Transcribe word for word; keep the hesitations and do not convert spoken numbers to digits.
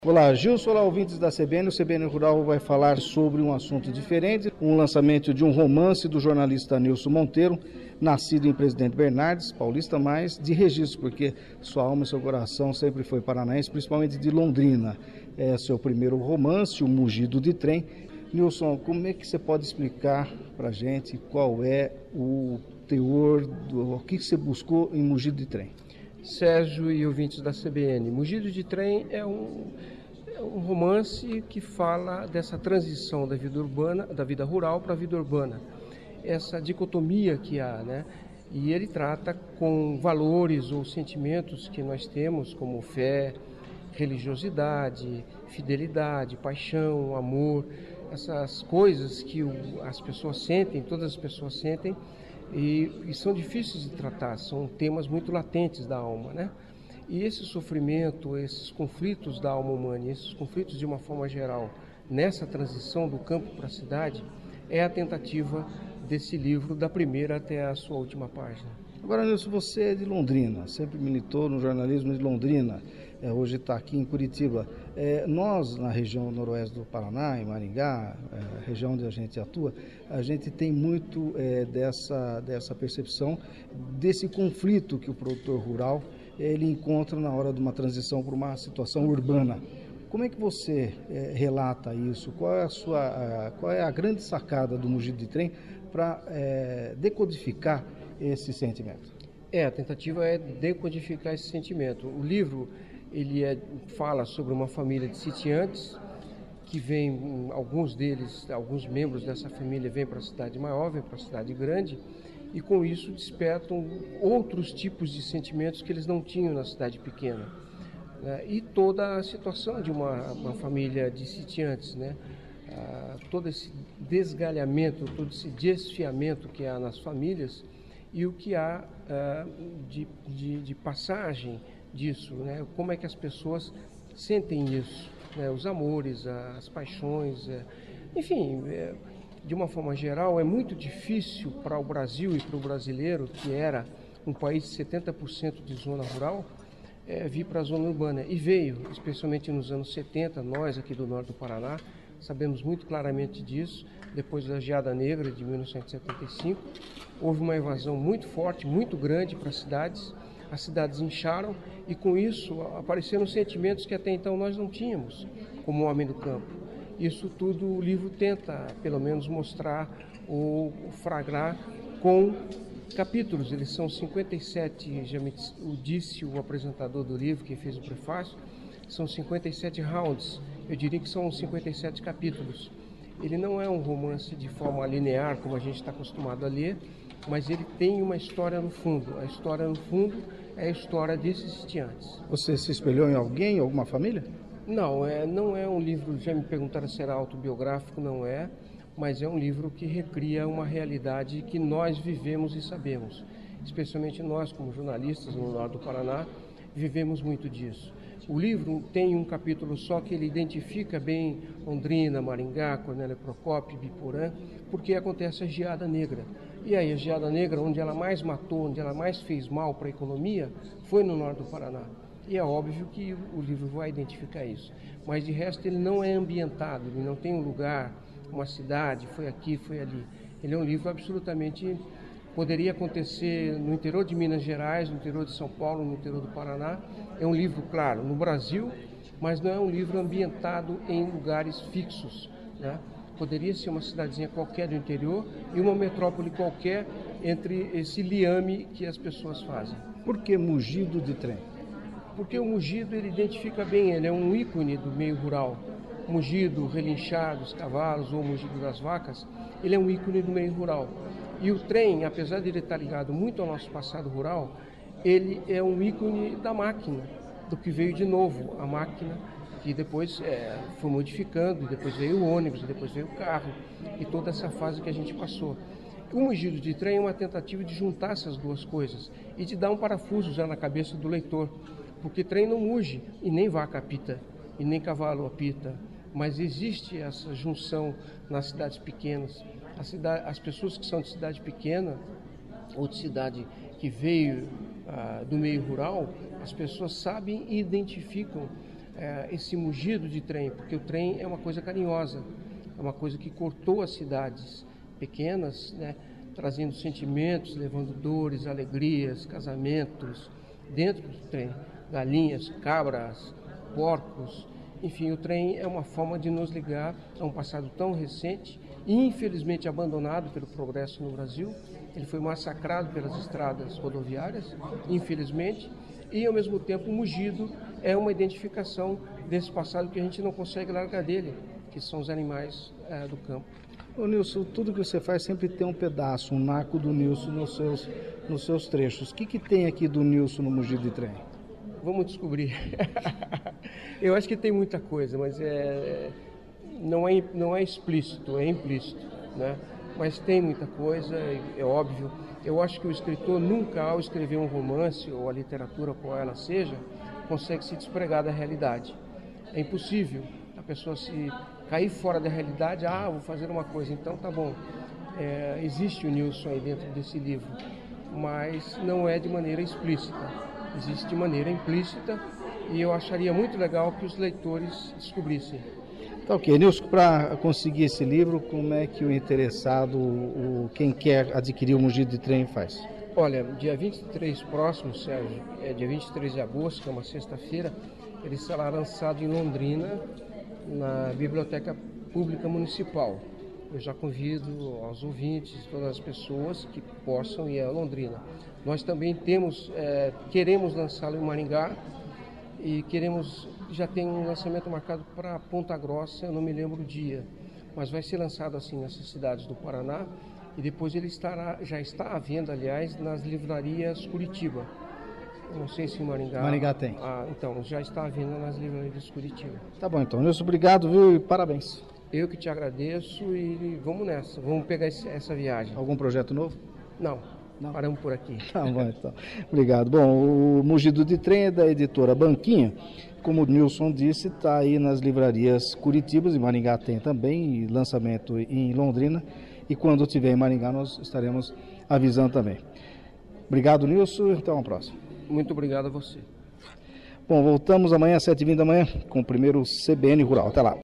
Olá, Gilson, olá, ouvintes da C B N. O C B N Rural vai falar sobre um assunto diferente, um lançamento de um romance do jornalista Nilson Monteiro, nascido em Presidente Bernardes, paulista, mas de registro, porque sua alma e seu coração sempre foi paranaense, principalmente de Londrina. É seu primeiro romance, O Mugido de Trem. Nilson, como é que você pode explicar para a gente qual é o teor, do, o que você buscou em Mugido de Trem? Sérgio e ouvintes da C B N, Mugido de Trem é um, é um romance que fala dessa transição da vida urbana, da vida rural para a vida urbana, essa dicotomia que há, né? E ele trata com valores ou sentimentos que nós temos, como fé, religiosidade, fidelidade, paixão, amor, essas coisas que o, as pessoas sentem, todas as pessoas sentem, E, e são difíceis de tratar, são temas muito latentes da alma, né? E esse sofrimento, esses conflitos da alma humana, esses conflitos de uma forma geral, nessa transição do campo para a cidade, é a tentativa desse livro, da primeira até a sua última página. Agora, Nilson, você é de Londrina, sempre militou no jornalismo de Londrina, é, hoje está aqui em Curitiba. É, nós, na região noroeste do Paraná, em Maringá, é, região onde a gente atua, a gente tem muito é, dessa, dessa percepção, desse conflito que o produtor rural ele encontra na hora de uma transição para uma situação urbana. Como é que você é, relata isso? Qual é a sua, a, qual é a grande sacada do Mugido de Trem para é, decodificar esse sentimento? É, a tentativa é decodificar esse sentimento. O livro ele é, fala sobre uma família de sitiantes que vem, alguns deles, alguns membros dessa família vêm para a cidade maior, vêm para a cidade grande, e com isso despertam outros tipos de sentimentos que eles não tinham na cidade pequena. Né? E toda a situação de uma, uma família de sitiantes, né? Ah, todo esse desgalhamento, todo esse desfiamento que há nas famílias e o que há ah, de, de, de passagem disso, né? Como é que as pessoas sentem isso, né? Os amores, as paixões, é, enfim, é, de uma forma geral é muito difícil para o Brasil e para o brasileiro, que era um país de setenta por cento de zona rural, é, vir para a zona urbana, e veio, especialmente nos anos setenta, nós aqui do norte do Paraná, sabemos muito claramente disso. Depois da Geada Negra de mil novecentos e setenta e cinco, houve uma invasão muito forte, muito grande para as cidades, as cidades incharam e com isso apareceram sentimentos que até então nós não tínhamos como homem do campo. Isso tudo o livro tenta pelo menos mostrar ou fragrar com capítulos. Eles são cinquenta e sete, já me disse o apresentador do livro, que fez o prefácio, são cinquenta e sete rounds, eu diria que são cinquenta e sete capítulos. Ele não é um romance de forma linear, como a gente está acostumado a ler, mas ele tem uma história no fundo. A história no fundo é a história desses sitiantes. Você se espelhou em alguém, alguma família? Não, é, não é um livro, já me perguntaram se era autobiográfico, não é, mas é um livro que recria uma realidade que nós vivemos e sabemos. Especialmente nós, como jornalistas no norte do Paraná, vivemos muito disso. O livro tem um capítulo só que ele identifica bem Londrina, Maringá, Cornélio Procópio, Biporã, porque acontece a Geada Negra. E aí a Geada Negra, onde ela mais matou, onde ela mais fez mal para a economia, foi no norte do Paraná. E é óbvio que o livro vai identificar isso. Mas de resto ele não é ambientado, ele não tem um lugar, uma cidade, foi aqui, foi ali. Ele é um livro absolutamente... Poderia acontecer no interior de Minas Gerais, no interior de São Paulo, no interior do Paraná. É um livro, claro, no Brasil, mas não é um livro ambientado em lugares fixos, né? Poderia ser uma cidadezinha qualquer do interior e uma metrópole qualquer entre esse liame que as pessoas fazem. Por que Mugido de Trem? Porque o mugido ele identifica bem, ele é um ícone do meio rural. O mugido, o relinchar dos cavalos ou o mugido das vacas, ele é um ícone do meio rural. E o trem, apesar de ele estar ligado muito ao nosso passado rural, ele é um ícone da máquina, do que veio de novo, a máquina que depois é, foi modificando, depois veio o ônibus, depois veio o carro, e toda essa fase que a gente passou. O Mugido de Trem é uma tentativa de juntar essas duas coisas e de dar um parafuso já na cabeça do leitor, porque trem não muge, e nem vaca apita, e nem cavalo apita, mas existe essa junção nas cidades pequenas. A cidade, as pessoas que são de cidade pequena ou de cidade que veio ah, do meio rural, as pessoas sabem e identificam é, esse mugido de trem, porque o trem é uma coisa carinhosa, é uma coisa que cortou as cidades pequenas, né, trazendo sentimentos, levando dores, alegrias, casamentos dentro do trem, galinhas, cabras, porcos, enfim, o trem é uma forma de nos ligar a um passado tão recente e infelizmente abandonado pelo progresso no Brasil. Ele foi massacrado pelas estradas rodoviárias, infelizmente, e ao mesmo tempo o mugido é uma identificação desse passado que a gente não consegue largar dele, que são os animais é, do campo. Ô Nilson, tudo que você faz sempre tem um pedaço, um naco do Nilson nos seus, nos seus trechos. O que, que tem aqui do Nilson no mugido de trem? Vamos descobrir. Eu acho que tem muita coisa, mas é, não, é, não é explícito, é implícito, né? Mas tem muita coisa, é, é óbvio. Eu acho que o escritor nunca, ao escrever um romance ou a literatura, qual ela seja, consegue se despregar da realidade. É impossível a pessoa se cair fora da realidade. Ah, vou fazer uma coisa, então tá bom. É, existe o Nilson aí dentro desse livro, mas não é de maneira explícita. Existe de maneira implícita e eu acharia muito legal que os leitores descobrissem. Tá ok, Nilson, para conseguir esse livro, como é que o interessado, o, quem quer adquirir o mugido de trem faz? Olha, dia vinte e três próximo, Sérgio, é dia vinte e três de agosto, que é uma sexta-feira, ele será lançado em Londrina, na Biblioteca Pública Municipal. Eu já convido aos ouvintes, todas as pessoas que possam ir a Londrina. Nós também temos, é, queremos lançá-lo em Maringá e queremos, já tem um lançamento marcado para Ponta Grossa, eu não me lembro o dia, mas vai ser lançado assim nessas cidades do Paraná e depois ele estará, já está à venda, aliás, nas livrarias Curitiba. Eu não sei se em Maringá... Maringá tem. Ah, então, já está à venda nas livrarias Curitiba. Tá bom então, Nilson, obrigado, viu, e parabéns. Eu que te agradeço e vamos nessa, vamos pegar esse, essa viagem. Algum projeto novo? Não, Não. Paramos por aqui. Tá bom, então. Obrigado. Bom, o Mugido de Trem é da editora Banquinha. Como o Nilson disse, está aí nas livrarias Curitibas, e Maringá tem também, e lançamento em Londrina. E quando tiver em Maringá, nós estaremos avisando também. Obrigado, Nilson. Até uma próxima. Muito obrigado a você. Bom, voltamos amanhã às sete e vinte da manhã com o primeiro C B N Rural. Até lá.